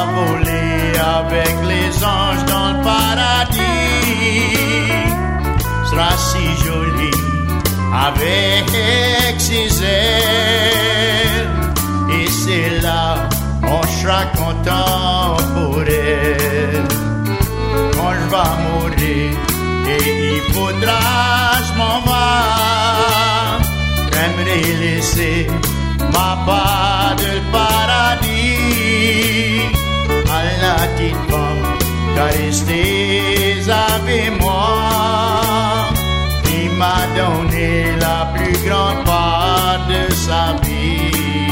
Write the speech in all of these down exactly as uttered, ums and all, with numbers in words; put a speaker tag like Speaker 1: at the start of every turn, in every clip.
Speaker 1: va voler avec les anges dans le paradis. Sera si joli avec ses ailes. Et c'est là on sera content pour elle. Quand je vais mourir et il faudra je m'en vais, j'aimerais laisser ma part de paradis à la petite femme qui a resté avec moi. Il m'a donné la plus grande part de sa vie.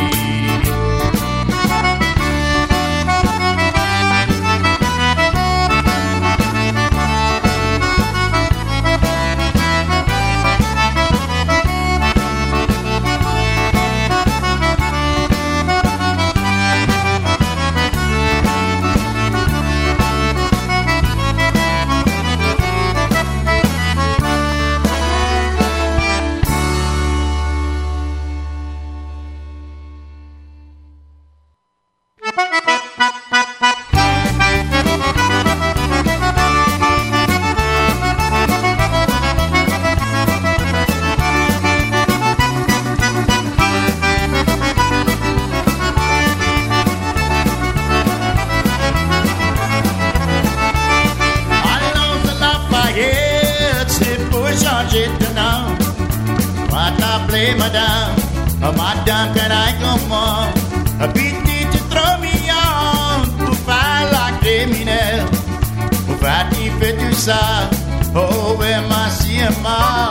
Speaker 2: Madame, madame, can I come on? A pity to throw me on pour faire la criminelle. Pour faire qui fait tout ça? Oh, ouais, ma si et ma.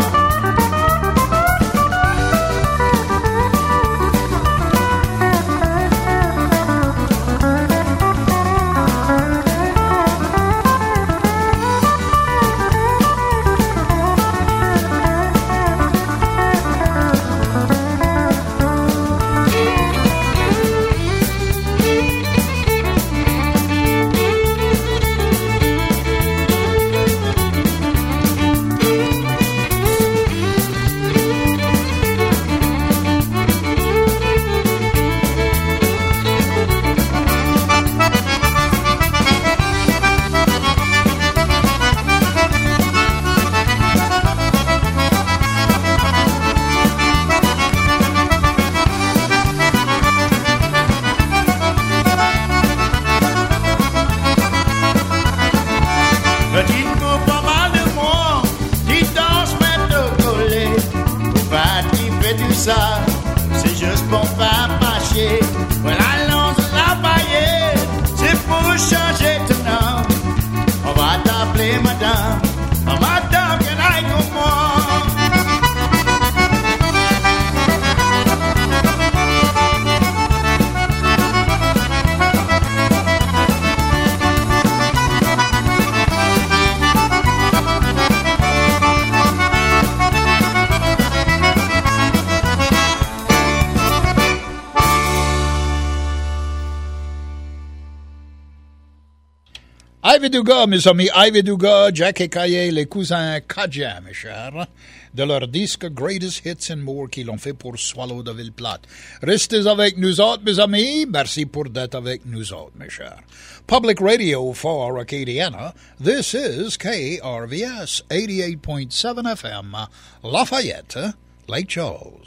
Speaker 3: Ividuga, mes amis, Ividuga, Jack et Kaye, les cousins Kaja, mes chers, de leur disque Greatest Hits and More qu'ils l'ont fait pour Swallow de Ville-Plate. Restez avec nous autres, mes amis. Merci pour d'être avec nous autres, mes chers. Public Radio for Acadiana. This is K R V S eighty-eight point seven F M, Lafayette, Lake Charles.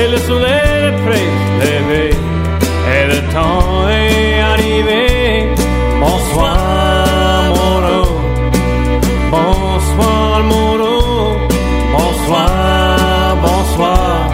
Speaker 4: le soleil est près de lever et le temps est arrivé. Bonsoir Moreau, bonsoir Moreau, bonsoir, bonsoir.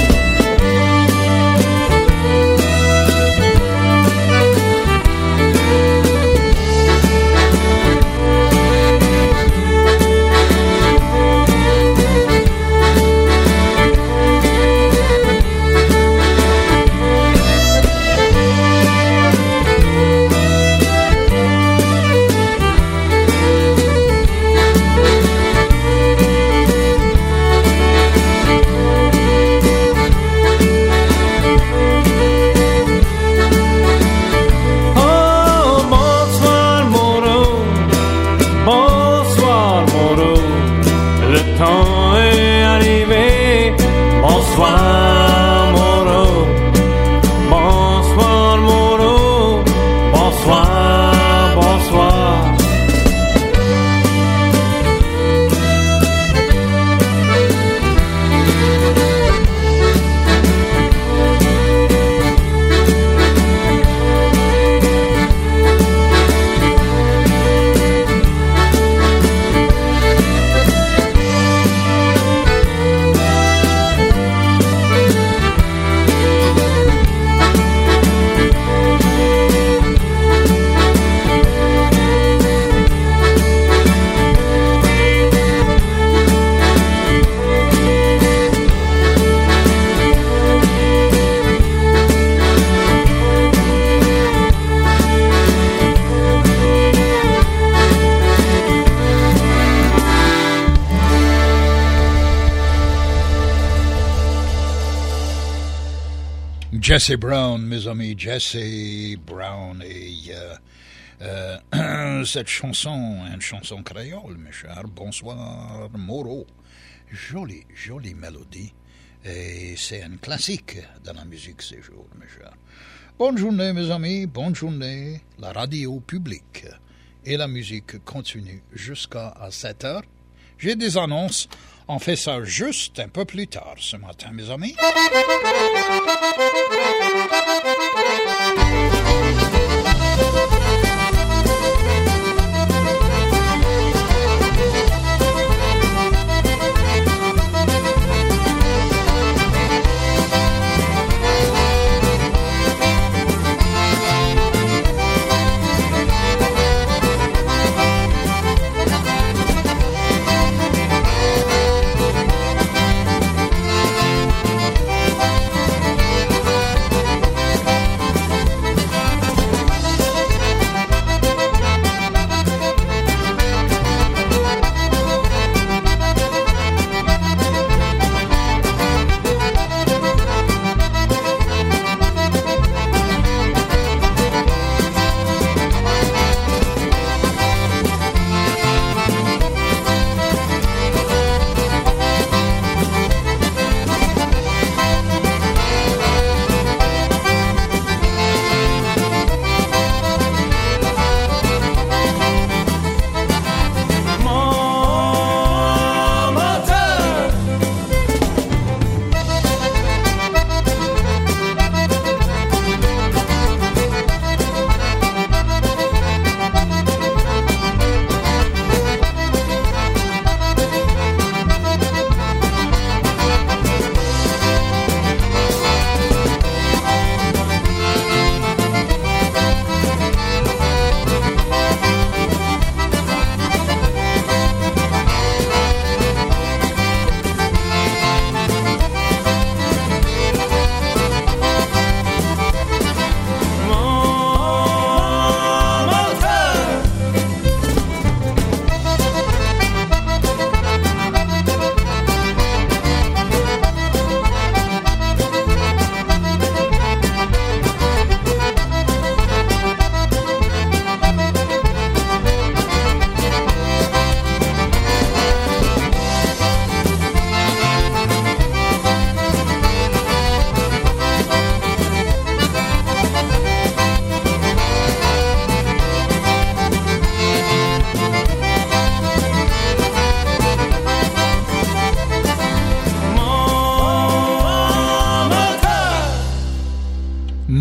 Speaker 3: Jesse Brown, mes amis, Jesse Brown et euh, euh, cette chanson, une chanson créole, mes chers. Bonsoir Moreau, jolie, jolie mélodie et c'est un classique dans la musique ces jours, mes chers. Bonne journée, mes amis, bonne journée. La radio publique et la musique continue jusqu'à sept heures. J'ai des annonces. On fait ça juste un peu plus tard ce matin, mes amis.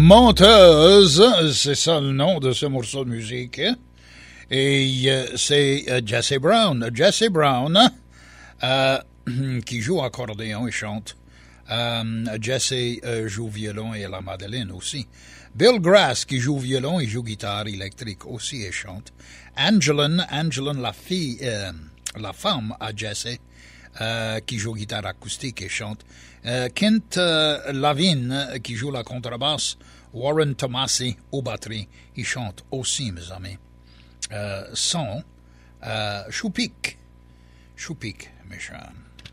Speaker 3: Menteuse, c'est ça le nom de ce morceau de musique. Et euh, c'est euh, Jesse Brown. Jesse Brown, euh, qui joue accordéon et chante. Euh, Jesse euh, joue violon et la Madeleine aussi. Bill Grass, qui joue violon et joue guitare électrique aussi et chante. Angeline, Angeline la fille, euh, la femme à Jesse, euh, qui joue guitare acoustique et chante. Euh, Kent euh, Lavigne, qui joue la contrebasse. Warren Tomasi aux batteries, il chante aussi, mes amis. Euh, son euh, Choupik, Choupik, mes chers.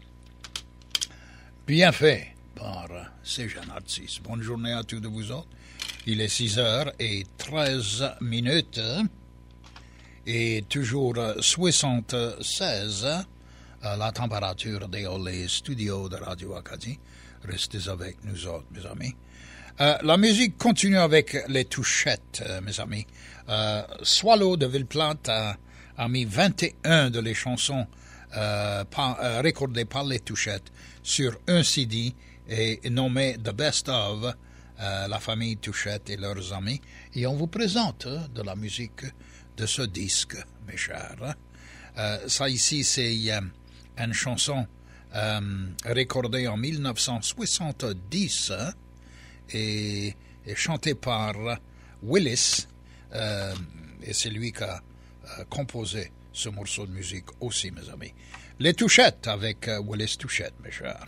Speaker 3: Bien fait par euh, ces jeunes artistes. Bonne journée à tous de vous autres. Il est six heures et treize minutes et toujours soixante-seize euh, la température dans les studios de Radio Acadie. Restez avec nous autres, mes amis. Euh, la musique continue avec les touchettes, euh, mes amis. Euh, Swallow de Villeplante a, a mis vingt et un de les chansons euh, par, euh, recordées par les touchettes sur un C D et nommé The Best of, euh, la famille Touchette et leurs amis. Et on vous présente euh, de la musique de ce disque, mes chers. Euh, ça ici, c'est euh, une chanson euh, recordée en mille neuf cent soixante-dix hein, et, et chantée par Willis. Euh, et c'est lui qui a euh, composé ce morceau de musique aussi, mes amis. Les Touchettes avec euh, Willis Touchette, mes chers.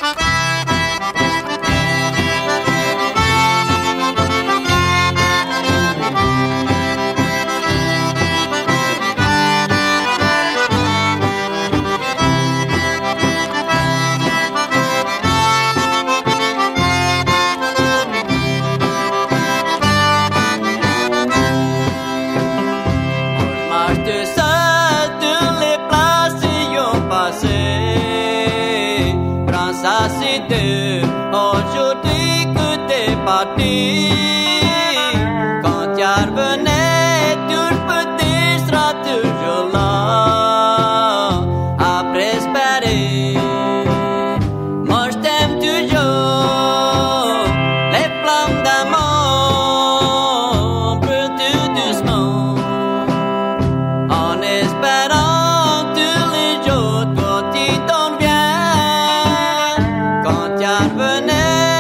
Speaker 5: Aujourd'hui que t'es parti, quand tu revenais, tout petit sera toujours là, après espérer. Moi je t'aime toujours, les flammes d'amour brûlent tout doucement, en espérant tous les jours quand tu t'en viens, quand tu revenais.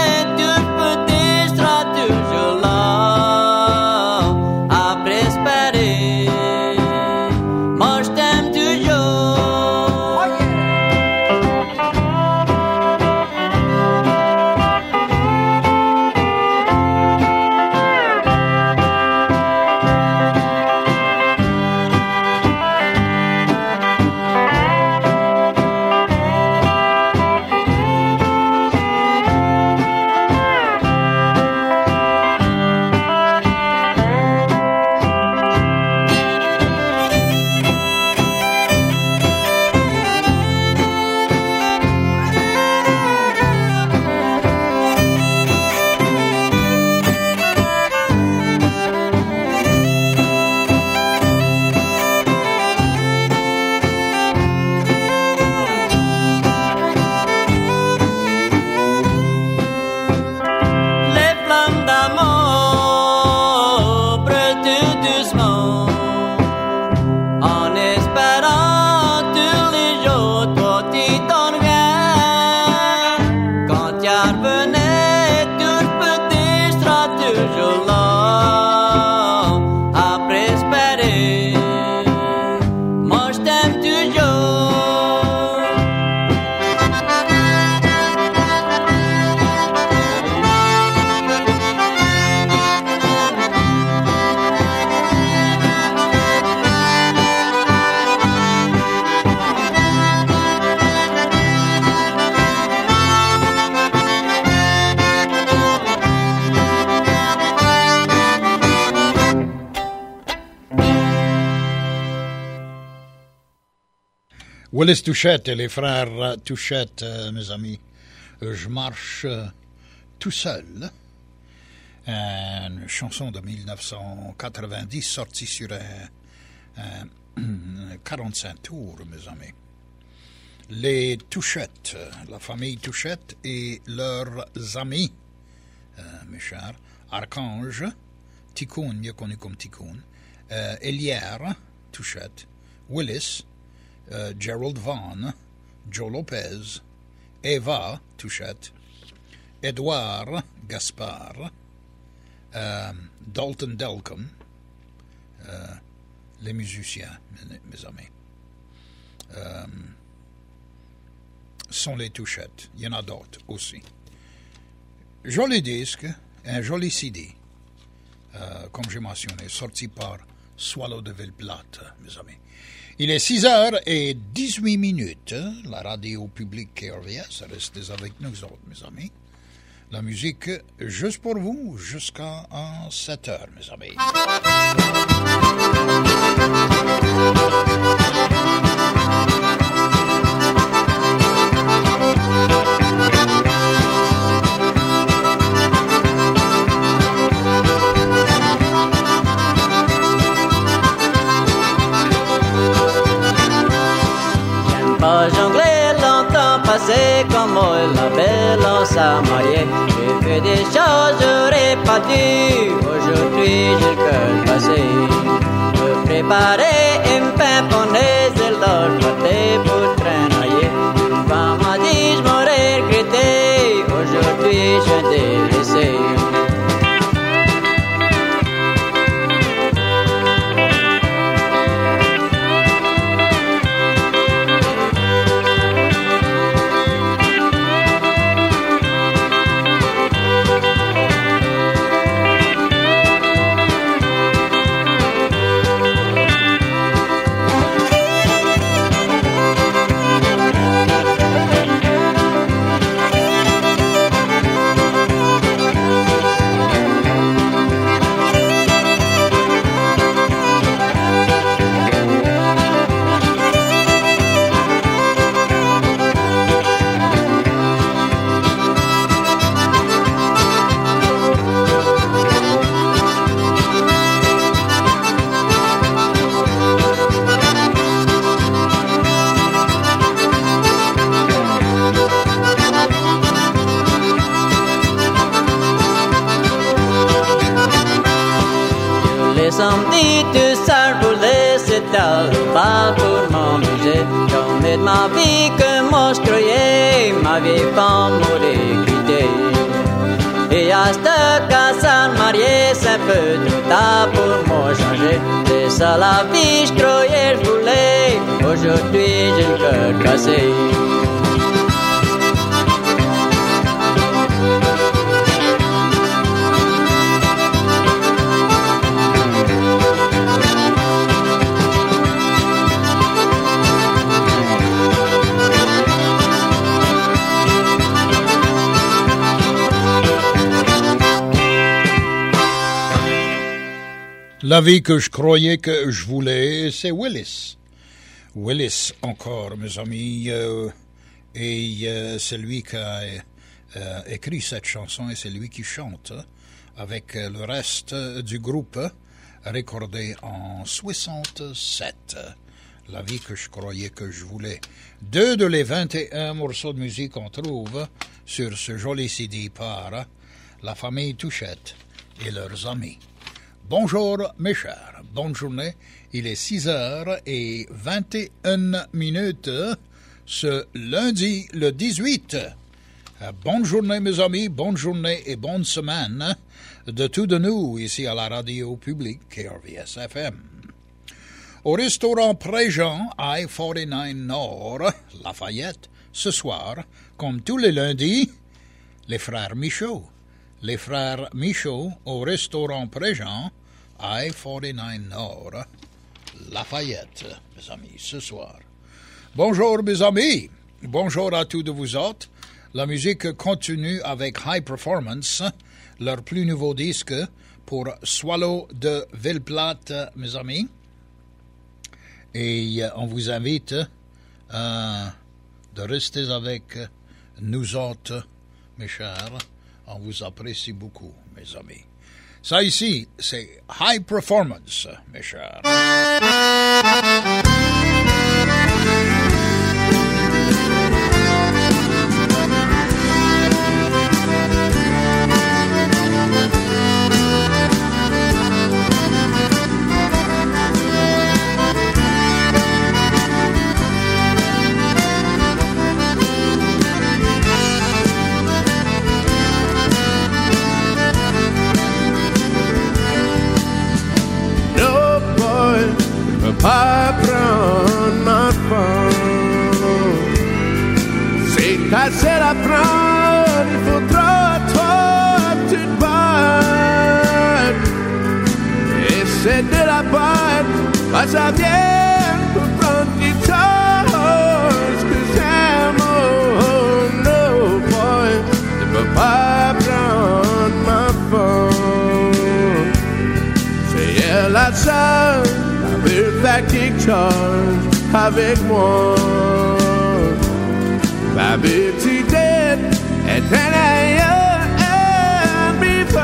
Speaker 3: Willis Touchette et les frères Touchette, euh, mes amis. Je marche euh, tout seul. Une chanson de mille neuf cent quatre-vingt-dix sortie sur un, un quarante-cinq tours, mes amis. Les Touchettes, la famille Touchette et leurs amis, euh, mes chers, Archange, Ticoun, mieux connu comme Ticoun, euh, Elière, Touchette, Willis, euh, Gerald Vaughan, Joe Lopez, Eva, Touchette, Edouard, Gaspard, euh, Dalton Delcom, euh, les musiciens, mes, mes amis. Euh, sont les Touchettes. Il y en a d'autres aussi. Joli disque, un joli C D, euh, comme j'ai mentionné, sorti par Swallow de Ville-Plate, mes amis. Il est six heures dix-huit minutes. La radio publique K R V S, restez avec nous autres, mes amis. La musique, juste pour vous, jusqu'à sept heures, mes amis.
Speaker 5: Pas jongler longtemps passé comme moi, la belle en sa mariée. J'ai fait des choses j'aurais pas dû. Aujourd'hui j'ai le cœur passé. Me préparer et me pimponner, c'est l'heure partée pour traînailler. Une femme m'a dit je m'aurais regretté. Aujourd'hui je suis délaissé. Samedi, tout seul pour laisser le bal pour m'amuser. Jamais de ma vie que moi je croyais ma vie pas mourir quitter. Et à cette casa mariée, c'est un peu trop tard pour moi changer. C'est ça la vie, je croyais je voulais. Aujourd'hui j'ai le cœur cassé.
Speaker 3: La vie que je croyais que je voulais, c'est Willis. Willis encore, mes amis, euh, et euh, c'est lui qui a euh, écrit cette chanson et c'est lui qui chante avec euh, le reste du groupe, recordé en soixante-sept. La vie que je croyais que je voulais. Deux de les vingt et un morceaux de musique qu'on trouve sur ce joli C D par la famille Touchette et leurs amis. Bonjour mes chers, bonne journée, il est six heures vingt et une minutes ce lundi le dix-huit. Bonne journée mes amis, bonne journée et bonne semaine de tous de nous ici à la radio publique K R V S F M. Au restaurant Préjean, I quarante-neuf Nord, Lafayette, ce soir, comme tous les lundis, les frères Michaud. Les frères Michaud au restaurant Préjean, I quarante-neuf Nord, Lafayette, mes amis, ce soir. Bonjour, mes amis. Bonjour à tous de vous autres. La musique continue avec High Performance, leur plus nouveau disque pour Swallow de Ville-Plate, mes amis. Et on vous invite euh, de rester avec nous autres, mes chers. On vous apprécie beaucoup, mes amis. Ça ici, c'est High Performance, mes chers.
Speaker 6: casser la prendre, il faudra trois petites boîtes. Et c'est de la boîte, bah ça vient pour prendre du temps. Que j'aime, oh no boy, ne peux pas prendre ma faute. C'est elle la seule, elle veut faire quelque chose avec moi. Ma petite est un ailleurs and before.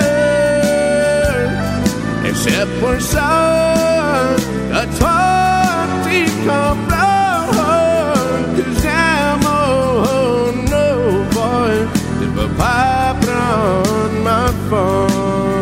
Speaker 6: Et c'est pour ça que toi tu comprends que j'aime, oh no boy, tu ne peux pas prendre ma faute.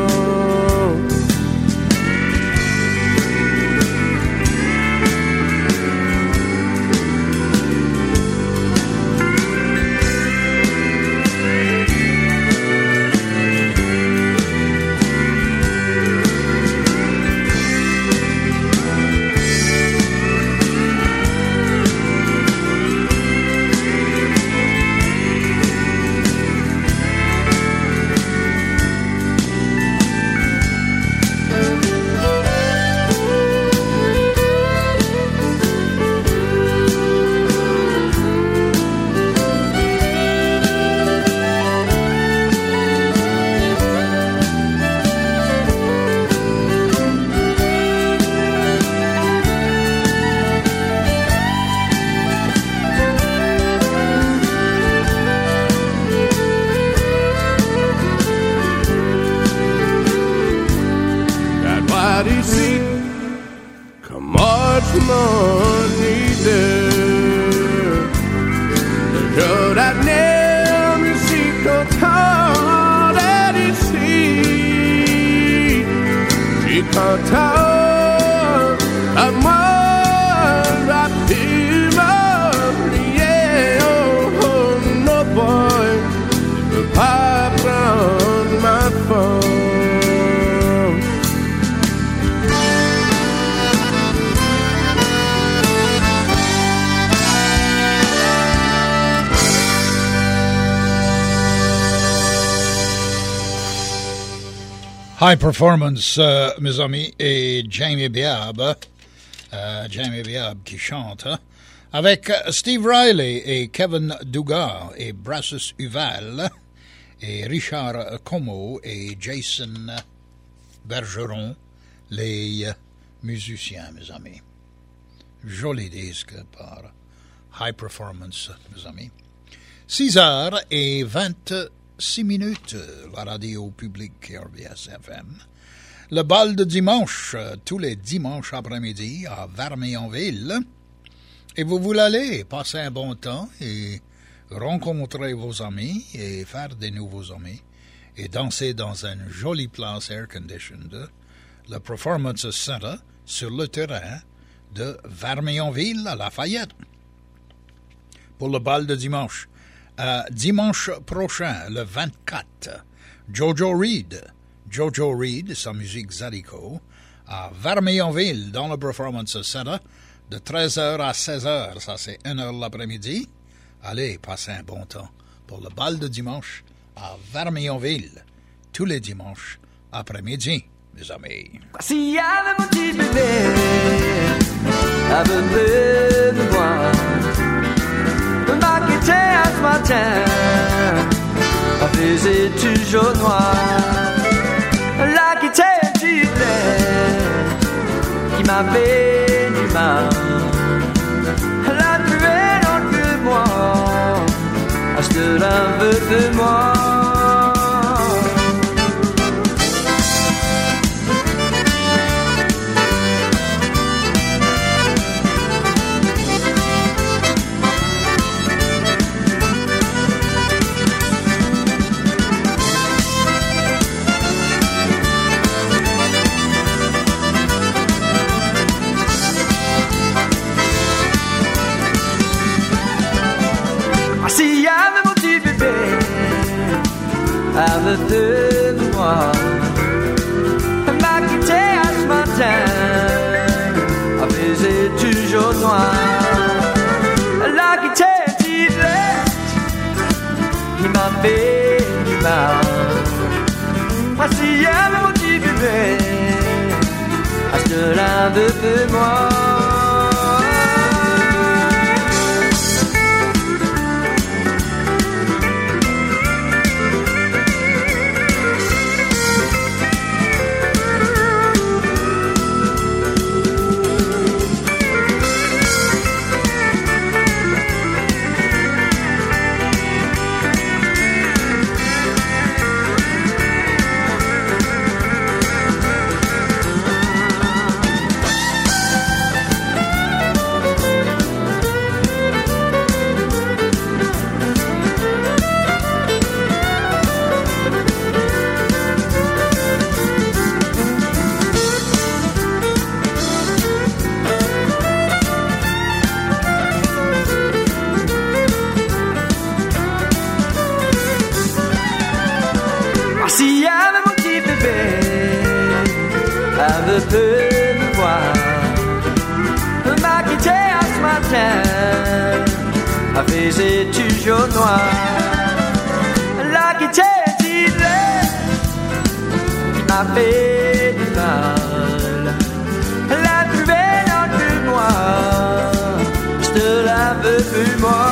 Speaker 3: High Performance, euh, mes amis, et Jamie Biab, euh, Jamie Biab qui chante, hein, avec Steve Riley et Kevin Dugas et Brassus Uval et Richard Como et Jason Bergeron, les musiciens, mes amis. Joli disque par High Performance, mes amis. six heures et vingt-six minutes, la radio publique R B S F M. Le bal de dimanche, tous les dimanches après-midi à Vermeillonville. Et vous voulez aller passer un bon temps et rencontrer vos amis et faire des nouveaux amis et danser dans une jolie place air-conditioned, le Performance Center sur le terrain de Vermeillonville à Lafayette. Pour le bal de dimanche, euh, dimanche prochain, le vingt-quatre, Jojo Reed, Jojo Reed, sa musique Zydeco, à Vermeillonville dans le Performance Center, de treize heures à seize heures, ça c'est une heure l'après-midi. Allez, passez un bon temps pour le bal de dimanche à Vermeillonville, tous les dimanches après-midi, mes amis.
Speaker 7: S'il y avait mon petit bébé à venir me voir, me m'inquiéter à ce matin, ma faisait toujours noir. La quitté du qui m'avait du mal, la tuée dans le moi, à ce que l'un veut de moi. S'il y avait mon petit bébé avec de moi, m'a quitté à ce matin, a faisait toujours noir. La quitté dit qui m'a fait du mal. Ah, si elle mon petit bébé, ah, je te la veux de moi. Si avec mon petit bébé, elle veut me voir, m'a quitté à ce matin, a faisait toujours noir. La quitté, dis-le, qui m'a fait du mal. La trouvé dans deux mois, je te la veux plus moi.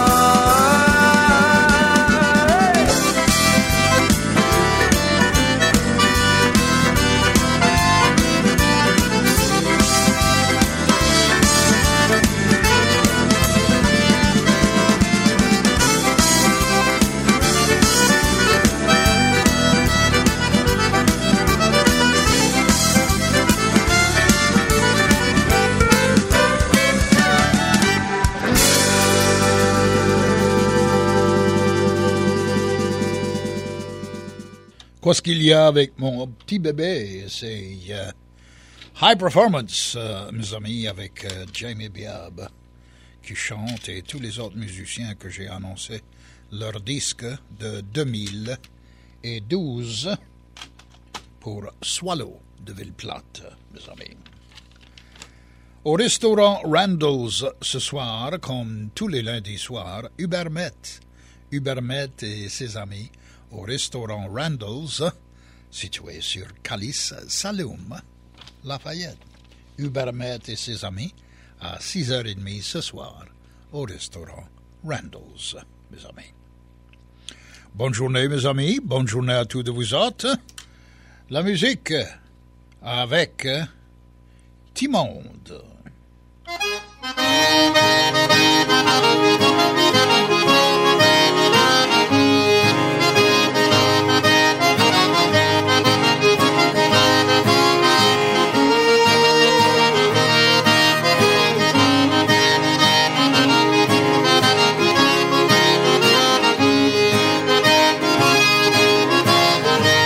Speaker 3: Qu'est-ce qu'il y a avec mon petit bébé? C'est euh, High Performance, euh, mes amis, avec euh, Jamie Biab qui chante et tous les autres musiciens que j'ai annoncés leur disque de deux mille douze pour Swallow de Ville-Plate, mes amis. Au restaurant Randall's ce soir, comme tous les lundis soirs, Hubert Met. Hubert Met et ses amis au restaurant Randall's, situé sur Calice Saloum, Lafayette. Hubert Met et ses amis à six heures trente ce soir au restaurant Randall's, mes amis. Bonne journée, mes amis. Bonne journée à tous de vous autres. La musique avec Timonde.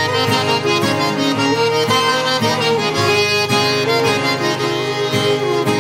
Speaker 7: Thank you.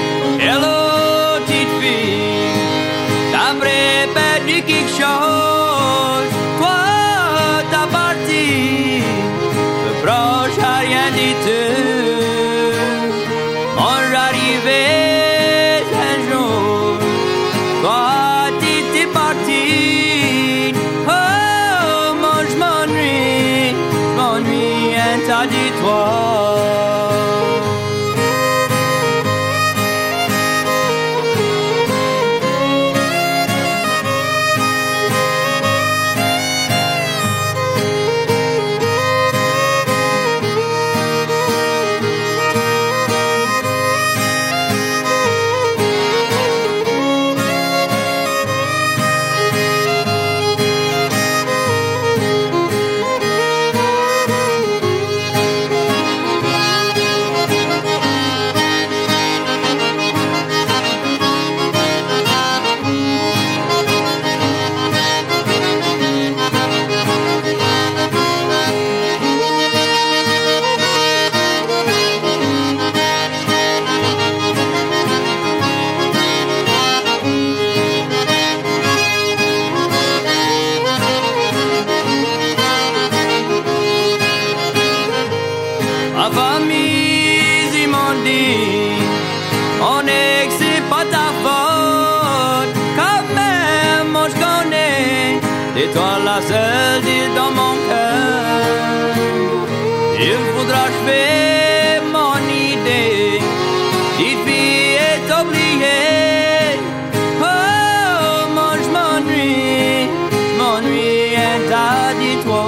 Speaker 7: et toi la seule vie dans mon cœur. Il faudra achever mon idée, petite fille est oubliée. Oh, moi je m'ennuie, je m'ennuie un tas de toi.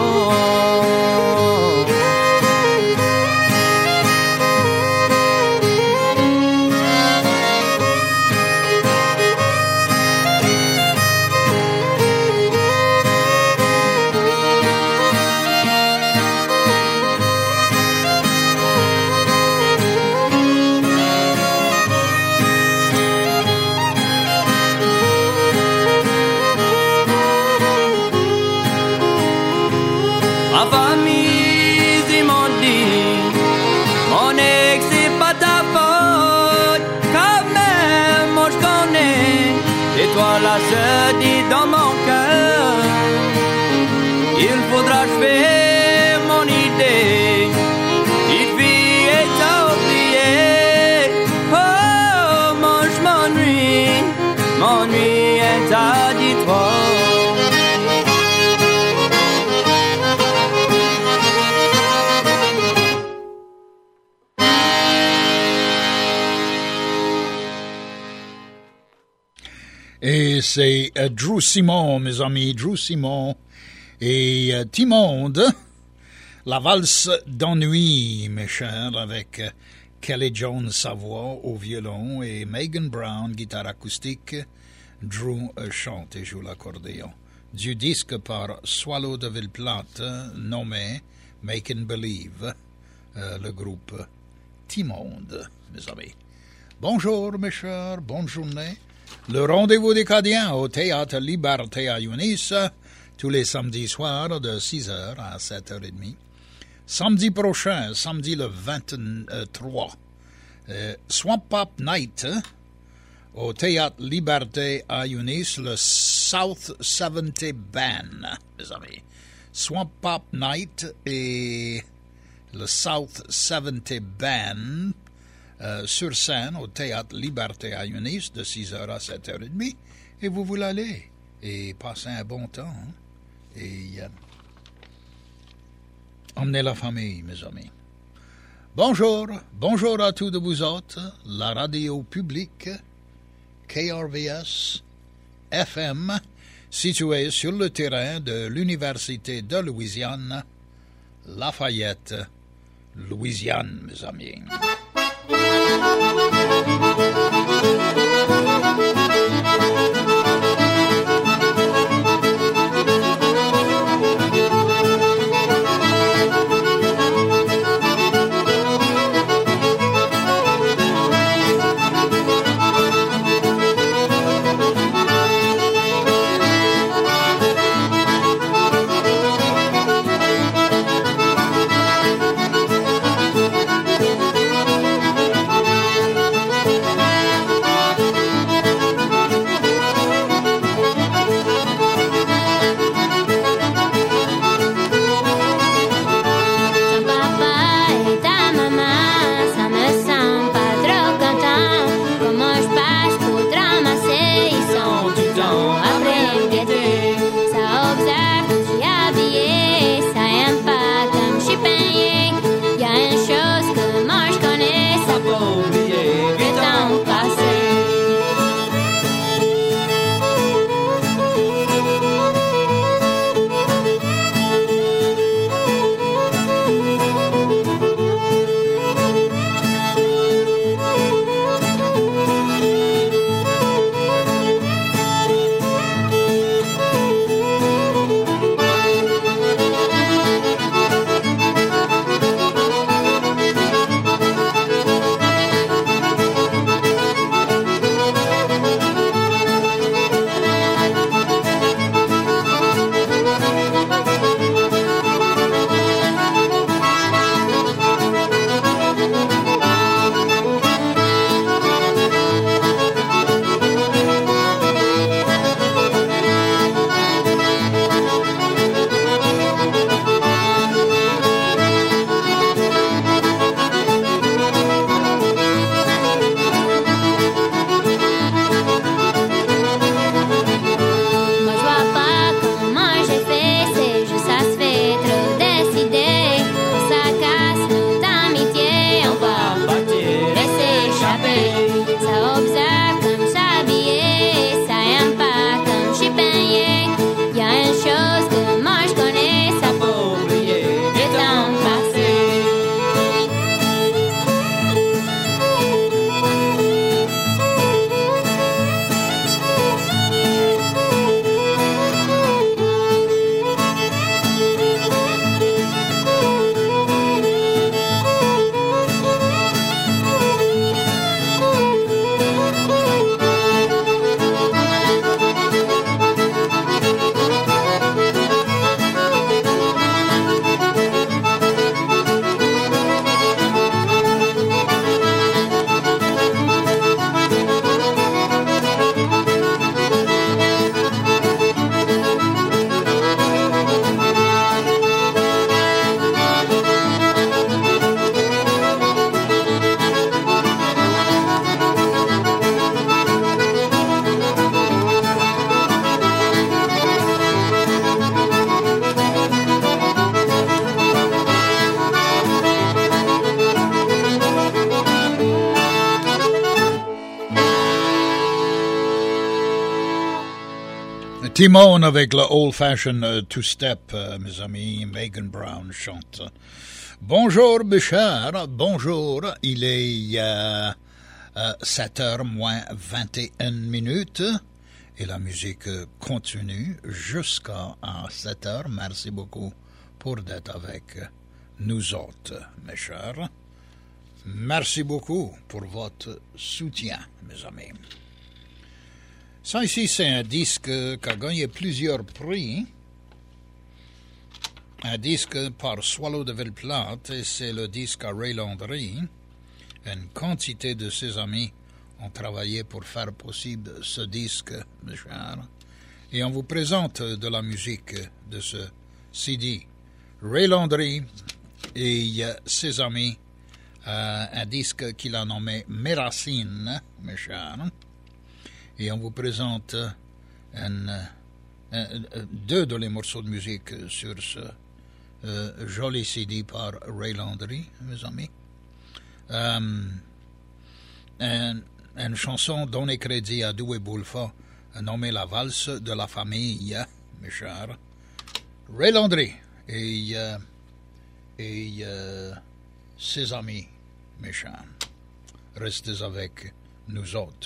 Speaker 7: Ma famille, ils m'ont dit, mon ex, c'est pas ta faute. Quand même, moi je connais, et toi la seule dit dans mon cœur. Il faudra achever mon idée, petite fille est oubliée. Oh, moi je m'ennuie, m'ennuie un tas de toi.
Speaker 3: Et c'est euh, Drew Simon, mes amis, Drew Simon et euh, Timonde, la valse d'ennui, mes chers, avec euh, Kelly Jones sa voix au violon et Megan Brown, guitare acoustique. Drew euh, chante et joue l'accordéon. Du disque par Swallow de Ville-Plate, nommé Making Believe, euh, le groupe Timonde, mes amis. Bonjour, mes chers, bonne journée. Le rendez-vous des Cadiens au Théâtre Liberté à Yunis, tous les samedis soirs de six heures à sept heures trente. Samedi prochain, samedi le vingt-trois, euh, Swamp Pop Night au Théâtre Liberté à Yunis, le South soixante Band, mes amis. Swamp Pop Night et le South soixante Band. Euh, sur scène au Théâtre Liberté à Yunis de six heures à sept heures trente et vous voulez aller et passer un bon temps hein? et euh, emmener la famille, mes amis. Bonjour, bonjour à tous de vous autres, la radio publique K R V S F M située sur le terrain de l'Université de Louisiane, Lafayette, Louisiane, mes amis. Timon avec le Old Fashioned uh, Two-Step, uh, mes amis. Megan Brown chante. Bonjour, Bichard. Bonjour. Il est euh, euh, sept heures moins vingt et une minutes. Et la musique continue jusqu'à sept heures. Merci beaucoup pour d'être avec nous autres, mes chers. Merci beaucoup pour votre soutien, mes amis. Ça ici, c'est un disque qui a gagné plusieurs prix. Un disque par Swallow de Ville-Plate, et c'est le disque à Ray Landry. Une quantité de ses amis ont travaillé pour faire possible ce disque, mes chers. Et on vous présente de la musique de ce C D. Ray Landry et ses amis, euh, un disque qu'il a nommé Mes Racines, mes chers. Et on vous présente un, un, un, deux de les morceaux de musique sur ce euh, joli C D par Ray Landry, mes amis. Euh, un, une chanson donnée crédit à Doué Boulfa, nommée La valse de la famille, mes chers. Ray Landry et, euh, et euh, ses amis, mes chers. Restez avec nous autres.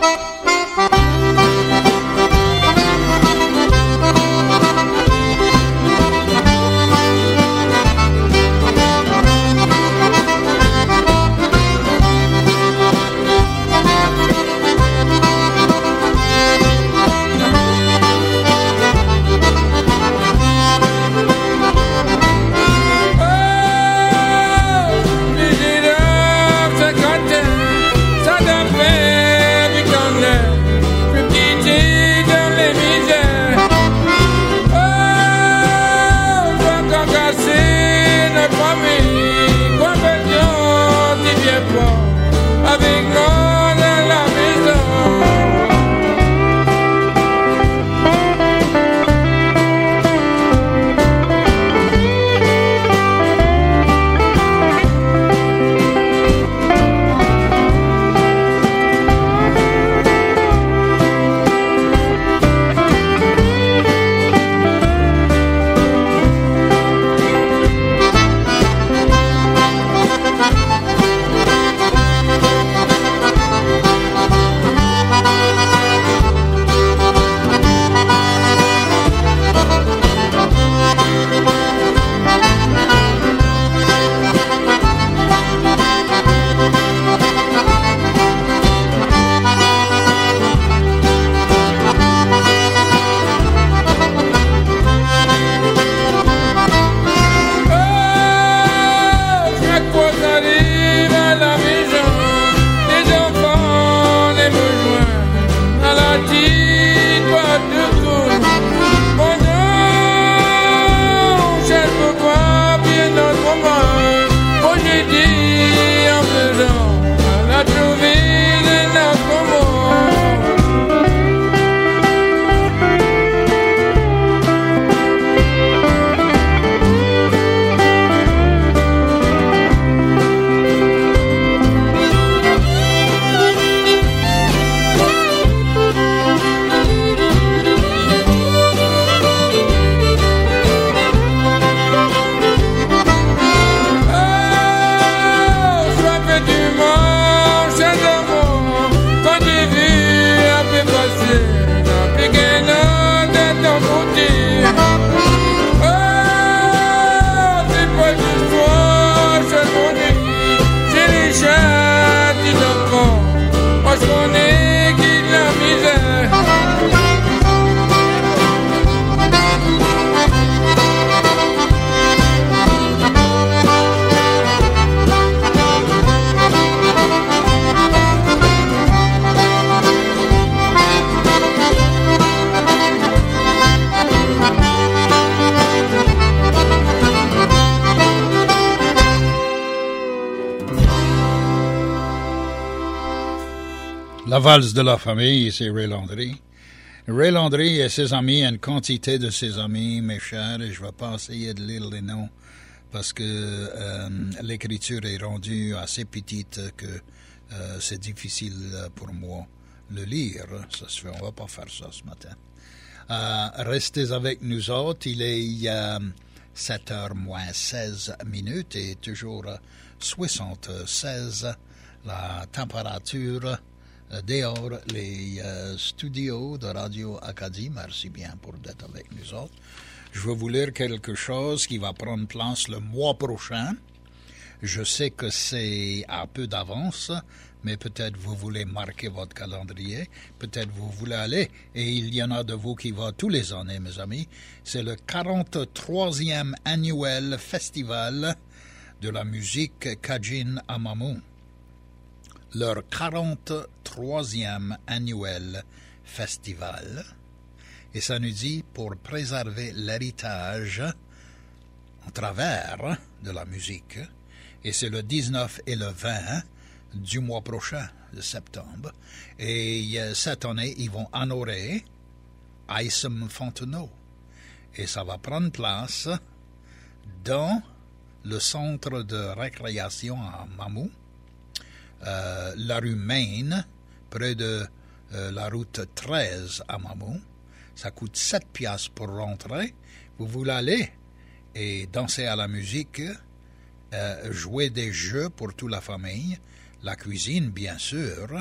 Speaker 3: La valse de la famille, c'est Ray Landry. Ray Landry et ses amis, une quantité de ses amis, mes chers, et je ne vais pas essayer de lire les noms parce que euh, l'écriture est rendue assez petite que euh, c'est difficile pour moi de lire. Ça se fait, on ne va pas faire ça ce matin. Euh, restez avec nous autres. Il est euh, sept heures moins seize minutes et toujours soixante-seize la température euh, dehors les euh, studios de Radio Acadie. Merci bien pour d'être avec nous autres. Je vais vous lire quelque chose qui va prendre place le mois prochain. Je sais que c'est un peu d'avance, mais peut-être vous voulez marquer votre calendrier, peut-être vous voulez aller, et il y en a de vous qui vont tous les années, mes amis. C'est le quarante-troisième annuel festival de la musique Cajun Amamou. Leur quarante-troisième annuel festival. Et ça nous dit pour préserver l'héritage en travers de la musique. Et c'est le dix-neuf et le vingt du mois prochain, de septembre. Et euh, cette année, ils vont honorer Aïssem Fontenot. Et ça va prendre place dans le centre de récréation à Mamou, euh, la rue Maine, près de euh, la route treize à Mamou. Ça coûte sept piastres pour rentrer. Vous voulez aller et danser à la musique, euh, jouer des jeux pour toute la famille, la cuisine, bien sûr,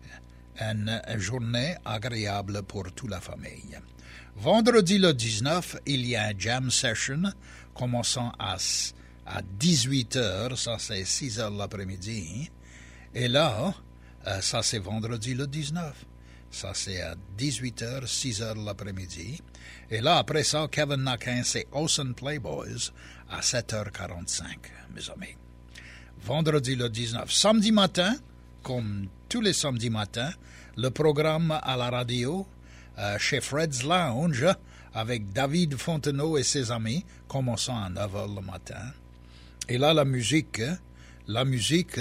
Speaker 3: une journée agréable pour toute la famille. Vendredi le dix-neuf, il y a un jam session commençant à, à dix-huit heures, ça c'est six heures l'après-midi. Et là, euh, ça c'est vendredi le dix-neuf. Ça, c'est à dix-huit heures, six heures l'après-midi. Et là, après ça, Kevin Naquin, c'est Ocean Playboys à sept heures quarante-cinq, mes amis. Vendredi le dix-neuf. Samedi matin, comme tous les samedis matins, le programme à la radio euh, chez Fred's Lounge avec David Fontenot et ses amis, commençant à neuf heures le matin. Et là, la musique, la musique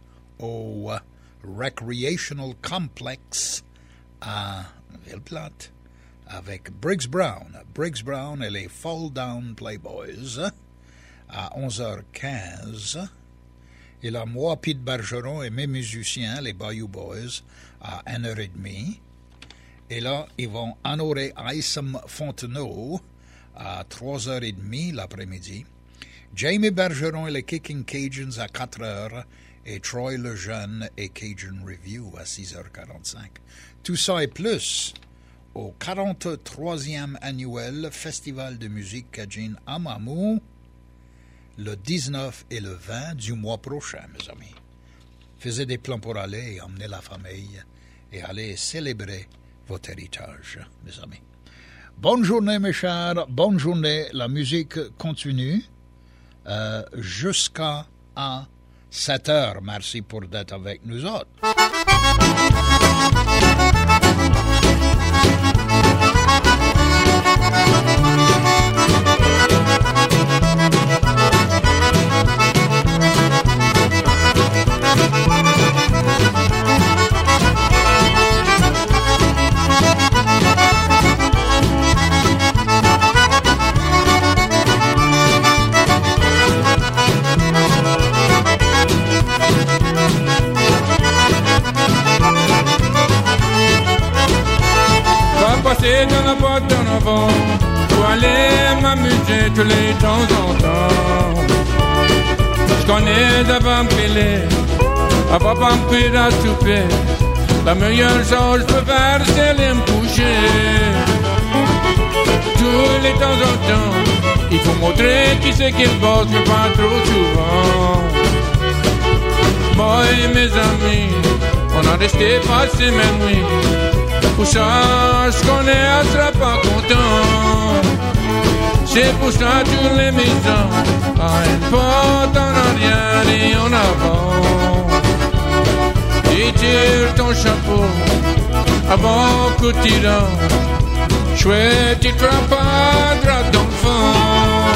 Speaker 3: au uh, Recreational Complex à Ville-Plate avec Briggs Brown. Briggs Brown et les Fall Down Playboys à onze heures quinze. Et là, moi, Pete Bergeron et mes musiciens, les Bayou Boys, à une heure trente. Et là, ils vont honorer Aïssem Fontenot à trois heures trente l'après-midi. Jamie Bergeron et les Kicking Cajuns à quatre heures. Et Troy Lejeune et Cajun Review à six heures quarante-cinq. Tout ça et plus au quarante-troisième annuel Festival de musique Cajun à Mamou, le dix-neuf et le vingt du mois prochain, mes amis. Faisez des plans pour aller et emmener la famille et aller célébrer votre héritage, mes amis. Bonne journée, mes chers. Bonne journée. La musique continue euh, jusqu'à à sept heures. Merci pour d'être avec nous autres.
Speaker 8: Passer dans la boîte en avant pour aller m'amuser tous les temps en temps. Je connais d'avant m'piler, à papa m'pire à souper. La meilleure chose que je peux faire, c'est aller me coucher. Tous les temps en temps, il faut montrer qui c'est qui bosse, mais pas trop souvent. Moi et mes amis, on a resté passer mes nuits. Pour ça, ce qu'on est, on sera pas content. C'est pour ça toutes les maisons, à une porte en arrière et en avant. Et tire ton chapeau avant que tu rentres. Chouette, tu crois pas droit d'enfant.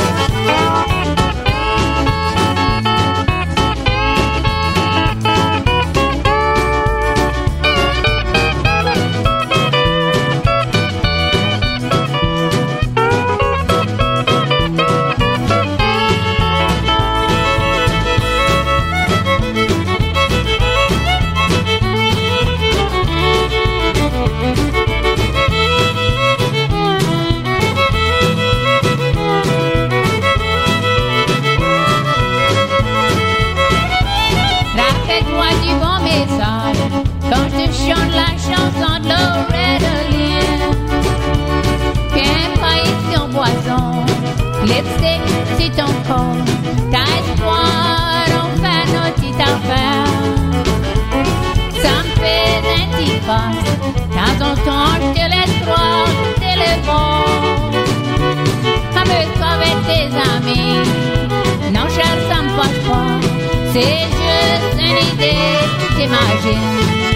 Speaker 9: Lipstick, c'est ton corps. T'as espoir, on fait nos petites affaires. Ça me fait un petit pas. Dans ton temps, je te laisse croire, c'est le bon. Amuse-toi avec tes amis. Non, cher, ça me passe pas. C'est juste une idée, t'imagines.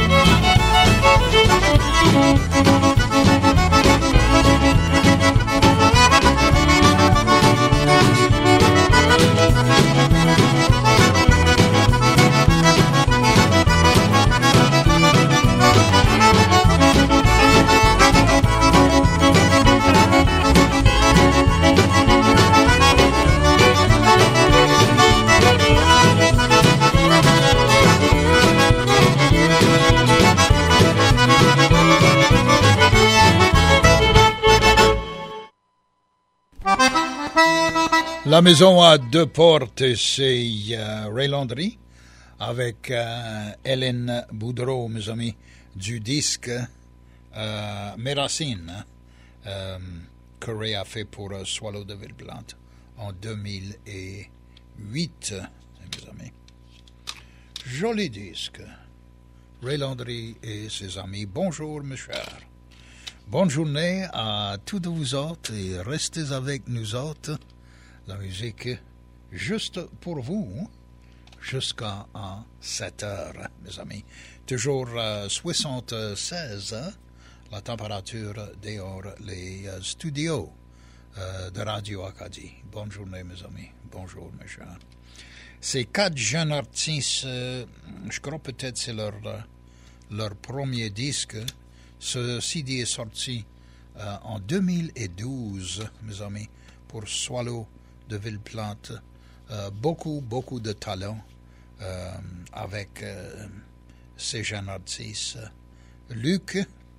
Speaker 3: La maison à deux portes, c'est euh, Ray Landry avec euh, Hélène Boudreau, mes amis, du disque euh, Mes Racines euh, que Ray a fait pour euh, Swallow de Villeplante en deux mille huit, mes amis. Joli disque. Ray Landry et ses amis. Bonjour, mes chers. Bonne journée à tous vous autres et restez avec nous autres. La musique juste pour vous jusqu'à sept heures, mes amis. Toujours euh, soixante-seize, la température dehors les euh, studios euh, de Radio Acadie. Bonne journée, mes amis. Bonjour, mes chers. Ces quatre jeunes artistes, euh, je crois peut-être c'est leur, euh, leur premier disque. Ce C D est sorti euh, en deux mille douze, mes amis, pour Swallow de Villeplante. Euh, beaucoup, beaucoup de talent euh, avec euh, ces jeunes artistes. Luc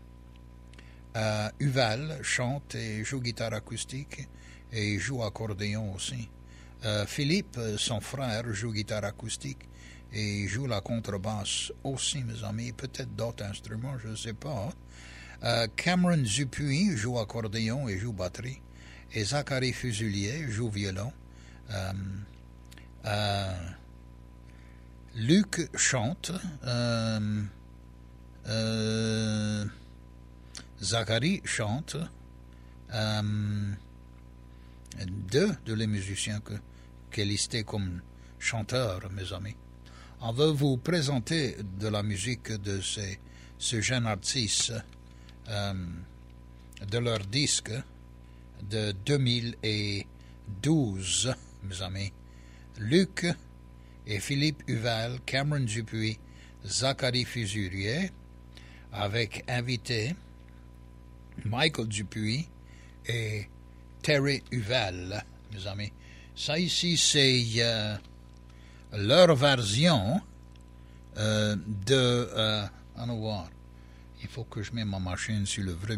Speaker 3: euh, Huval chante et joue guitare acoustique et joue accordéon aussi. Euh, Philippe, son frère, joue guitare acoustique et joue la contrebasse aussi, mes amis. Peut-être d'autres instruments, je ne sais pas. Euh, Cameron Dupuis joue accordéon et joue batterie. Et Zachary Fuselier joue violon. Euh, euh, Luc chante. Euh, euh, Zachary chante. Euh, deux de les musiciens que, qui est listé comme chanteurs, mes amis. On veut vous présenter de la musique de ces, ces jeunes artistes, euh, de leur disque de deux mille douze, mes amis. Luc et Philippe Huval, Cameron Dupuis, Zachary Fuselier, avec invité Michael Dupuis et Terry Huval, mes amis. Ça ici, c'est euh, leur version euh, de... Euh, allons voir. Il faut que je mette ma machine sur le vrai...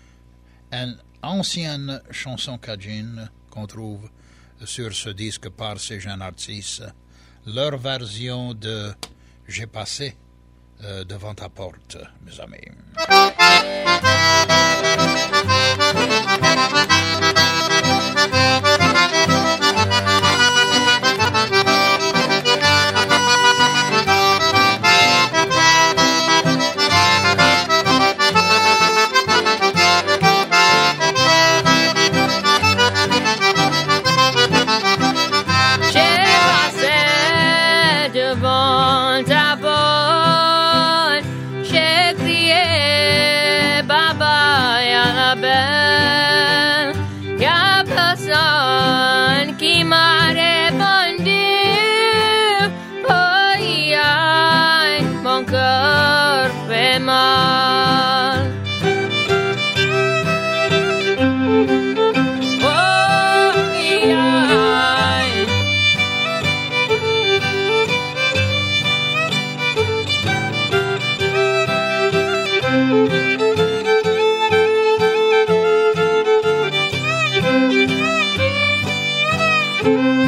Speaker 3: Une ancienne chanson cajun qu'on trouve sur ce disque par ces jeunes artistes. Leur version de « J'ai passé euh, devant ta porte », mes amis.
Speaker 10: Thank you.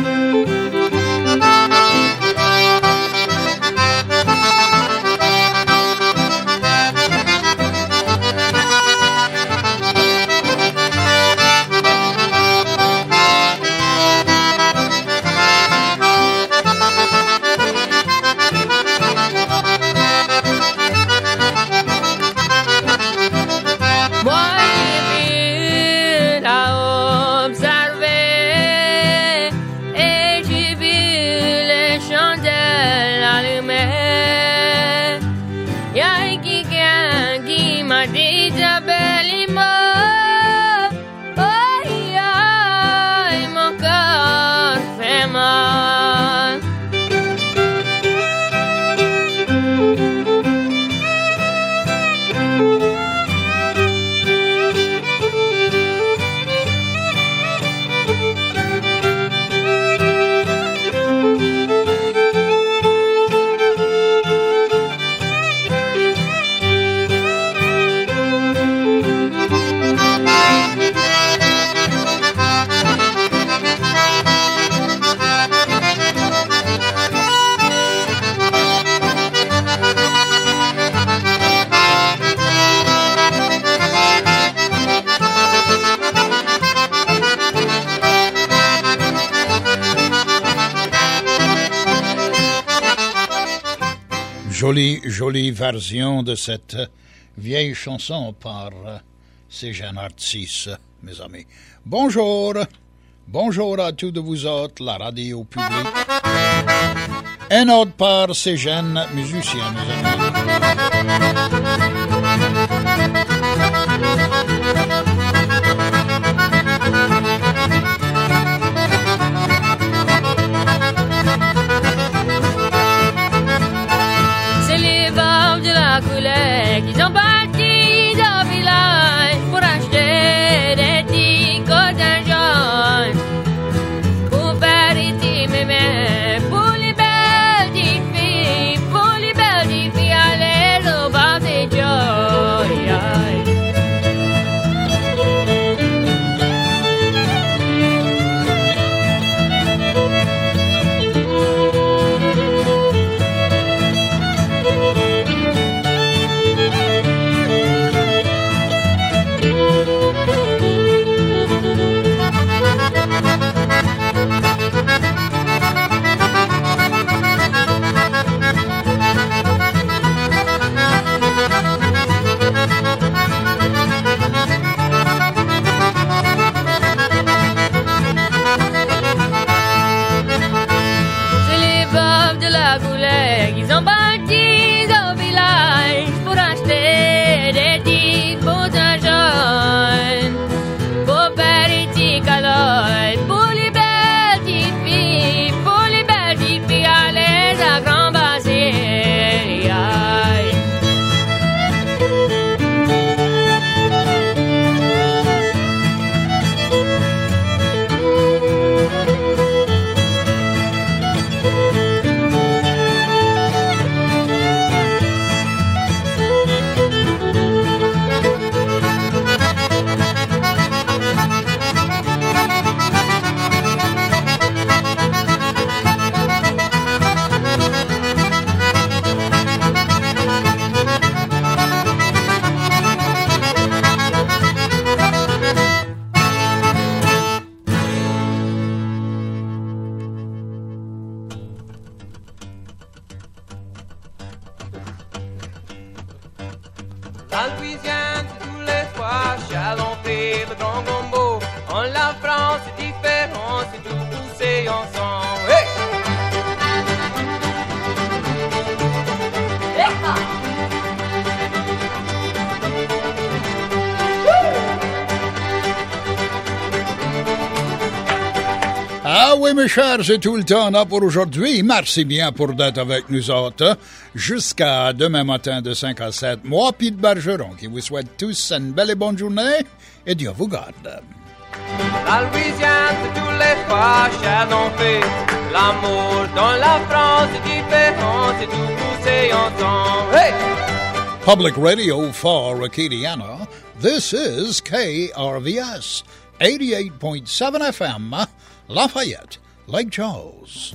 Speaker 3: Jolie, jolie version de cette vieille chanson par ces jeunes artistes, mes amis. Bonjour, bonjour à tous de vous autres, la radio publique. Un autre par ces jeunes musiciens, mes amis.
Speaker 9: C'est les bords de la couleur qui sont partis au village pour acheter des petits cottons jaunes pour faire ici mes mains pour les belles petites filles, pour les belles petites filles aller au bar des joy. Ils ont parti au village pour acheter des petits boutons jaunes pour faire des petits calottes pour les belles petites filles, pour les belles petites filles à l'aise à grand bassin.
Speaker 10: La Louisiane, tous les soirs, chalon fait le grand gombo. En la France, c'est différent, c'est tout poussé ensemble. Hey!
Speaker 3: Ah oui, mes chers, c'est tout le temps là pour aujourd'hui. Merci bien pour d'être avec nous autres. Jusqu'à demain matin de cinq à sept. Moi, Pete Bergeron, qui vous souhaite tous une belle et bonne journée. Et Dieu vous garde.
Speaker 10: La Louisiane, c'est tous les fois, chalon fait l'amour. Dans la France, c'est différent, c'est tout poussé ensemble. Hey!
Speaker 3: Public Radio for Acadiana. This is K R V S, eighty-eight point seven F M. Lafayette, Lake Charles.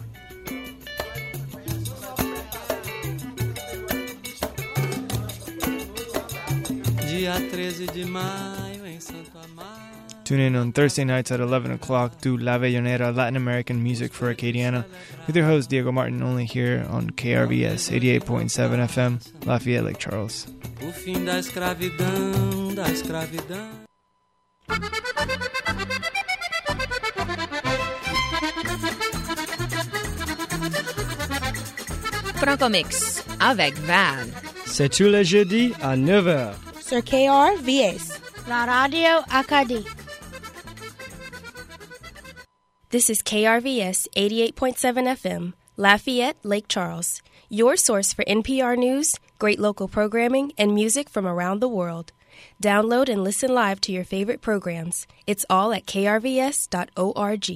Speaker 11: Tune in on Thursday nights at eleven o'clock to La Vellonera Latin American Music for Acadiana with your host Diego Martin, only here on K R V S eighty-eight point seven F M, Lafayette, Lake Charles.
Speaker 12: O fim da escravidão, da escravidão.
Speaker 13: Francomix avec Van.
Speaker 14: C'est tous les jeudis à neuf heures.
Speaker 15: Sur K R V S, la radio Acadie.
Speaker 16: This is K R V S eighty-eight point seven F M, Lafayette, Lake Charles. Your source for N P R news, great local programming, and music from around the world. Download and listen live to your favorite programs. It's all at k r v s dot org.